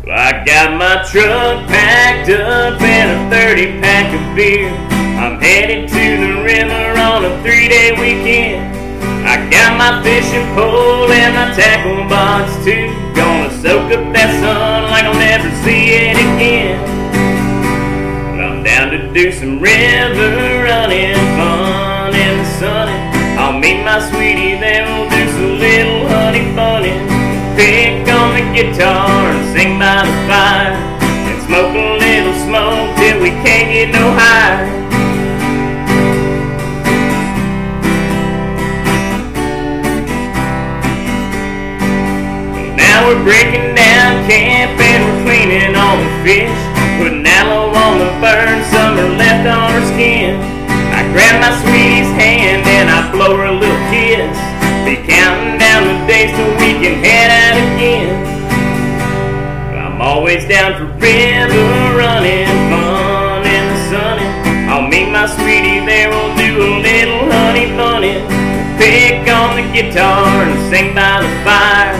Well, I got my truck packed up and a 30-pack of beer. I'm headed to the river on a 3-day weekend. I got my fishing pole and my tackle box too. Gonna soak up that sun like I'll never see it again. Well, I'm down to do some river running fun in the sunny. I'll meet my sweetie there, we'll do some little honey funny. Pick on the guitar and sing by the fire, and smoke a little smoke till we can't get no higher. Now we're breaking down camp and we're cleaning all the fish, putting aloe on the burn, some are left on her skin. I grab my sweetie's hand and I blow her a little kiss. Be counting down the days till we can head out again. I'm always down for river running fun in the sunny. I'll meet my sweetie there, we'll do a little honey funny. Pick on the guitar and sing by the fire,